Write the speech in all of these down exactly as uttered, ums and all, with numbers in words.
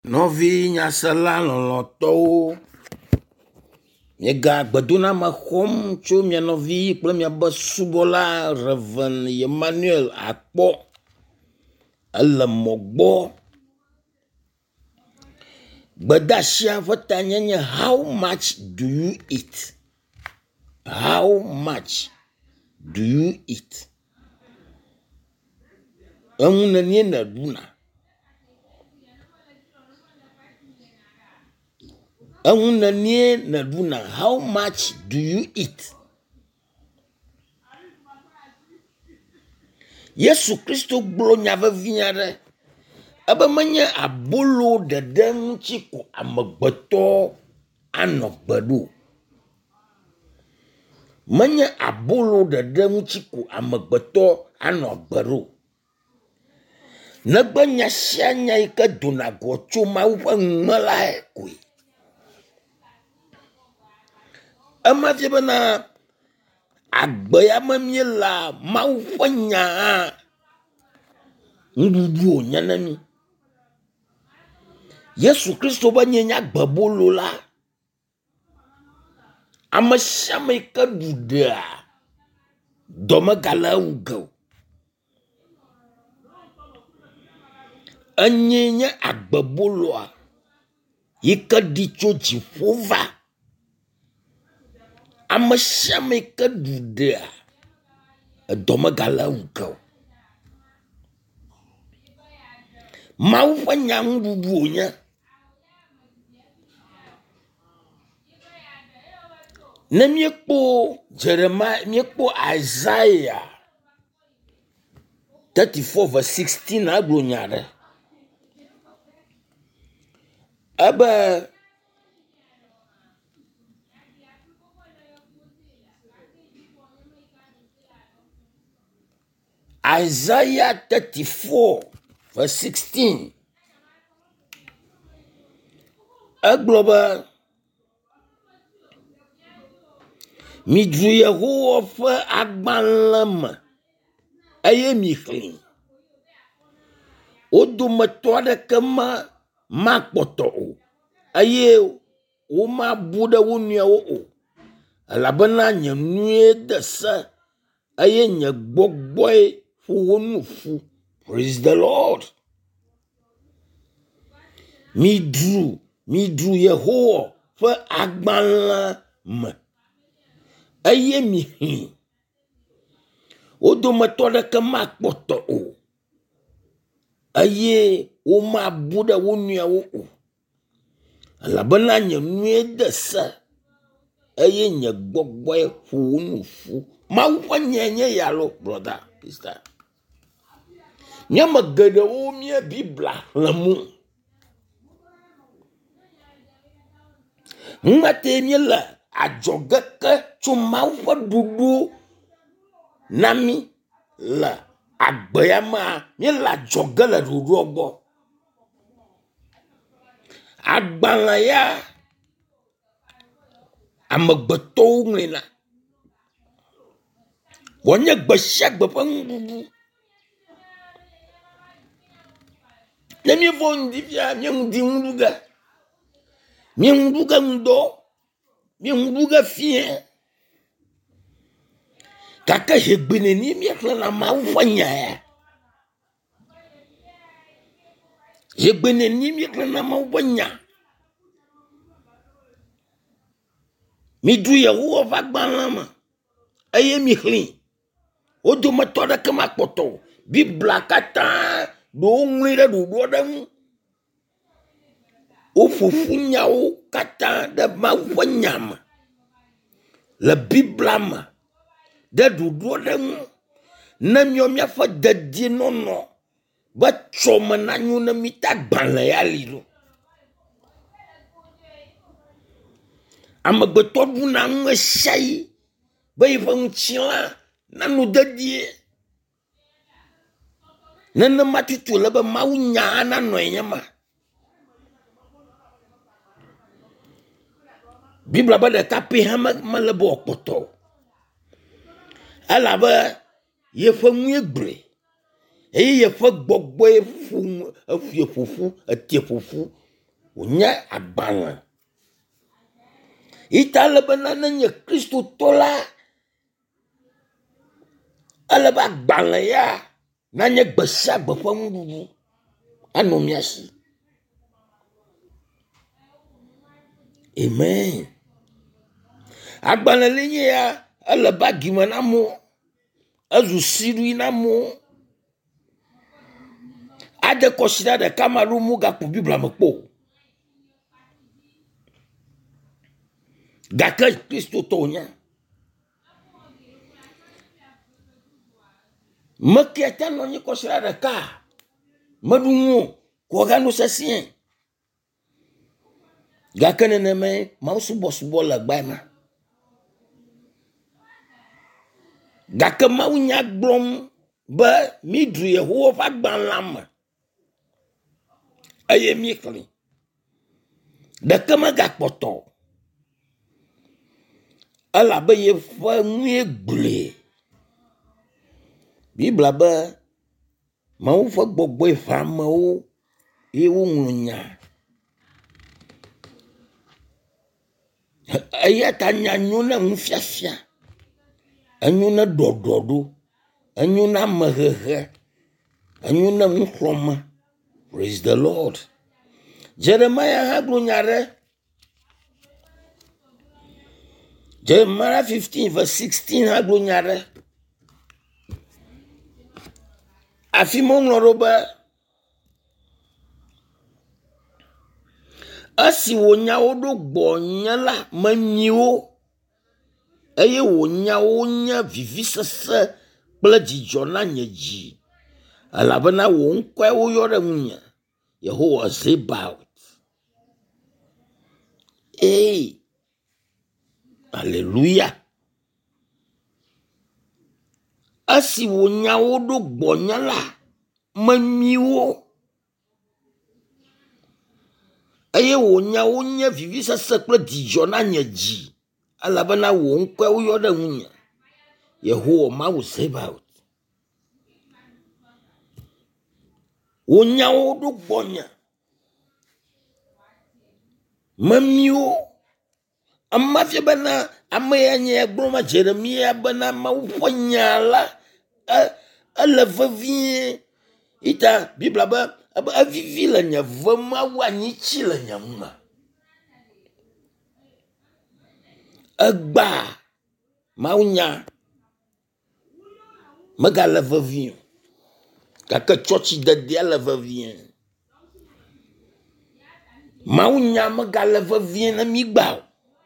Novi nyasela lɔlɔtɔwo miega gbedona me xɔm tso mia novi kple miabe subɔla Reverend Emmanuel Akpɔ ele mɔ gbɔ. Gbedasia ƒe tanye nye how much do you eat? How much do you eat? Eŋu nenie ne ɖuna. Eŋu nenie ne ɖuna. How much do you eat? Yesu Kristo gblɔ nya vevi aɖe ebe menye abolo ɖeɖe ŋuti ko amegbetɔ anɔ gbe ɖo. Menye abolo ɖeɖe ŋuti ko amegbetɔ anɔ gbe ɖo. Negbe nya sia nya yi ke dona go tso Mawu ƒe ŋume lae koe. Ema fie bena agbe ya me miela Mawu ƒe nya nuɖuɖu wònye ne mi. Yesu Kristo be nye nya gbebolo la, ame sia ame yi ke ɖu ɖea dɔ megale ewu ge o. Enye nye agbeboloa yi ke ɖi tso dziƒo va. Ame sia ame yi ke ɖu ɖea edɔ megale ewu ge o. Mawu ƒe nya nuɖuɖu wònye. Ne miekpo Jeremiah, miekpo Isaiah thirty-four verse sixteen agblɔ nya ɖe. Ebe Isaiah thirty-four verse sixteen egblɔ be midru Yehowa ƒe agbalẽ me eye mi xlẽ. Wo dometɔ aɖeke ma makpɔtɔ o eye womabu ɖe wo nɔewo o, elabena nye nue de se eye nye gbɔgbɔe ƒo wo nu ƒu. Praise the Lord. Midru, midru Yehowa ƒe agbalẽ me eye mi xlẽ. Wo dometɔ aɖeke makpɔtɔ o eye womabu ɖe wo nɔewo o, elabena nye nue de se eye nye gbɔgbɔe ƒo wo nu ƒu. Mawu ƒe nya nye ya lo, brother, sister. Míame geɖewo mie Biblia xlẽmu. Ŋumete míele adzɔge ke tso Mawu ƒe ɖuɖu na mi le agbe ya mea, míele adzɔge le ɖuɖua gbɔ. Agbalẽ ya amegbetɔwo ŋlẽna. Wònye gbe sia gbe ƒe nuɖuɖu. Ne míevɔ ŋdi fia, míeŋdi ŋuɖu ge. Míeŋuɖu ge ŋdɔ, míeŋuɖu ge fie. Gake hegbe neni míexlẽna Mawu ƒe nya ya. Hegbe neni míexlẽna Mawu ƒe nya. Midru Yehowa ƒe agbalẽ me eye mi xlẽ. Wo dometɔ aɖeke makpɔtɔ o. Biblia katã ɖo ŋlĩ ɖe ɖoɖo aɖe ŋu. Woƒoƒu nyawo katã ɖe Mawu ƒe nya me le Biblia me ɖe ɖoɖo aɖe ŋu. Ne míawo míaƒe dedienɔnɔ be tsɔ me nanyo ne mi ta agbalẽ ya li ɖo. Amegbetɔ ɖuna ŋu esia yi be yiƒe ŋutilã nanu dedie. Nenema tutu le be Mawu nya nanɔ nye ma. Biblia be ɖeka pɛ hã mele be wòakpɔtɔ o. Elabe yeƒe ŋue gblɔe eye yeƒe gbɔgbɔe ƒu eƒie ƒoƒu, etie ƒoƒu wonya agbalẽ. Ita lebena nenye Kristo tola. Aleba agbalẽ ya nanye gbesa gbeƒe nuɖuɖu anɔ mia si. Amen. Agbalẽ le nye ya eleba gime na mo. Ezu sirui na mo. Ade kɔsida ɖeka ma ɖo mu gakpo Biblia me kpo. Gake Kristo to nya. Mekia ta no nyi kɔsida ɖeka. Meɖu ŋu ko ga no sesien. Gake neneme ma subo subo le gba ma. Gake ma nya gblom be mi dru Yehowa va gbalã me. Eye mi kli. Ɖeke me gakpɔtɔ. Elabe ye ƒe nue gblẽ. Biblia be Mawu ƒe gbɔgbɔe ƒe amewo ye woŋlɔ nya. Eya ta nya nyo na ŋufiafia. Enyo na ɖɔɖɔɖo. Enyo na amehehe. Enyo na ŋuxlɔme. Praise the Lord. Jeremiah ha gblɔ nya ɖe. Jeremiah fifteen verse sixteen ha gblɔ nya ɖe. Afi mo ŋlɔ ɖo be esi wo nyawo ɖo gbɔnye la menyiwo eye wo nyawo nye vivi sese kple dzidzɔ na nye dzi elabena wo ŋkɔe wo yɔ ɖe ŋunye Yehowa Zebaoth. Hey, hallelujah. Esi wo nyawo ɖo gbɔnye la menyiwo eye wo nyawo nye vivi sese kple dzidzɔ na nye dzi elabena wo ŋkɔe wo yɔ ɖe ŋunye Yehowa Mawu Zebaoth. Wo nyawo ɖo gbɔnye memiwo amafia bena ame ya nye gblɔ ma Jeremia bena Mawu ƒe nya la ele vevie. Ita Biblia be evivi le nye ve Mawu anyitsi le nye ŋume. Egba Mawu nya megale vevie. Gake tsɔtsi dedea le vevie. Mawu nya megale vevie na mi gba.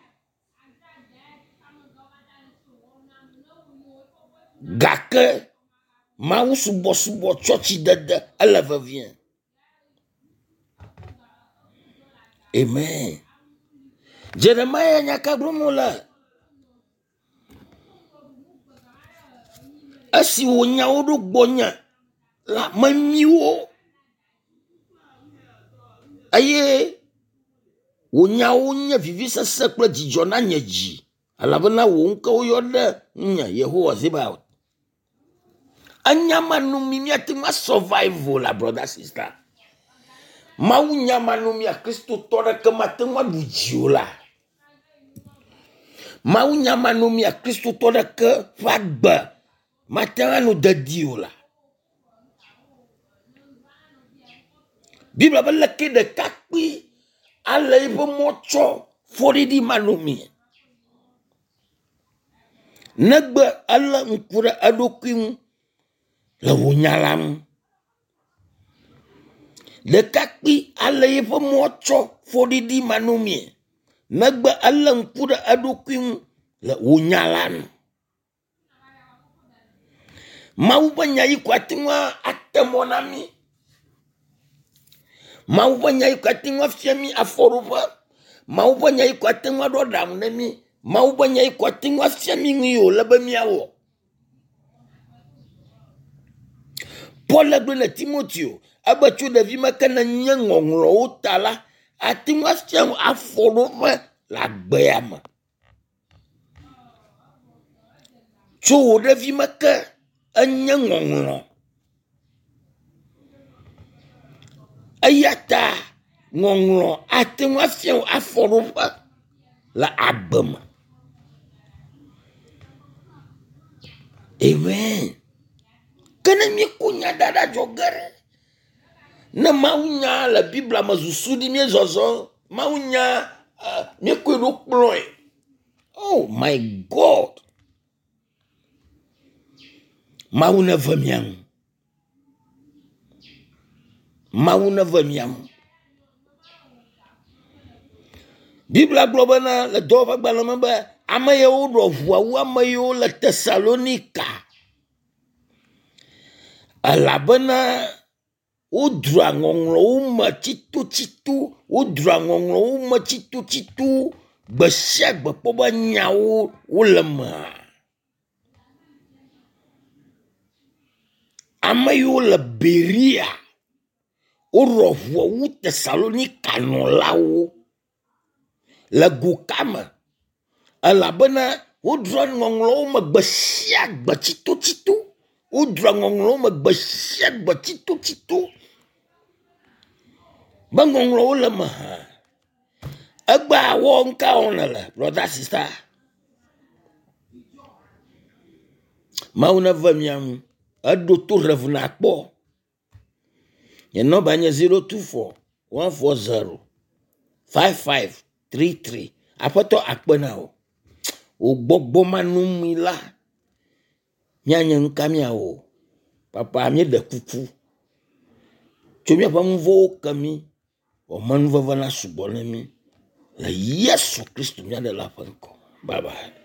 Gake Mawu subo subo tsɔtsi dede ele vevie. Amen. Jeremiah nya ka gblɔm le. Esi wo nyawo ɖo gbɔnye la memiwo eye wo nyawo nye vivi sese kple dzidzɔ na nye dzi elabena wo ŋkɔ wo yɔ ɖe nye Yehowa Zebaoth. Anyama nu mi miate ma survival la brother sister. Mawu nyama nu mi a Kristo tɔ ɖeke mate ma ɖu dzi la. Mawu nyama nu mi a Kristo tɔ ɖeke va gbe mate anu dedi o la. Biblia be leke ɖekakpui ale yiƒe mɔtsɔ fɔɖiɖi manu mi. Negbe ele ŋku ɖe eɖokui ŋu le wo nya la ŋu. Ɖekakpui ale yiƒe mɔtsɔ fɔɖiɖi manu mi. Negbe ele ŋku ɖe eɖokui ŋu le wo nya la ŋu. Mawu ƒe nya yi ko ate ŋu ate mɔ na mi. Mawu ƒe nya yi ko ate ŋu afia mi afɔɖoƒe. Mawu ƒe nya yi ko ate ŋu aɖo ɖaŋu ne mi. Mawu ƒe nya yi ko ate ŋu afia mi nu yiwo le be miawɔ. Paul gblɔ na Timoteo ebe tso ɖevi me ke ne nye ŋɔŋlɔwo ta la ate ŋu afia afɔɖoƒe le agbea me. Tso wo ɖevi me ke enye ŋɔŋlɔ. Eya ta ngonglo atenwa fia aforopa la abem. Amen. Kana mi kunya dada jogere. Na maunya la Bible mazusudi mi zozo. Maunya uh, mi kwedo ploy. Oh my God. Mauna vamiang. Mauna vamiang. Bible globana la dova balamamba amayo rovwa amayo la Thessalonica. Alabana udra ngonglo uma chitu chitu udra ngonglo uma chitu chitu besyak bepoba nyawo ulama. Amayo la Beria urovwa u Thessalonica no lawo. La gukama alabana udra ngonglo magbasyak bachitu chitu udra ngonglo magbasyak bachitu chitu bangonglo lama agba wonka onala brother sister mauna vamiam ado to revna po ye no banya zero two four one four zero five five three three apoto akpena o ogbogbo manumila nyanya nkamia o papa mi de kuku chomia pa mvo kami o manva vana subonami la Yesu Kristo mi de la fanko bye bye.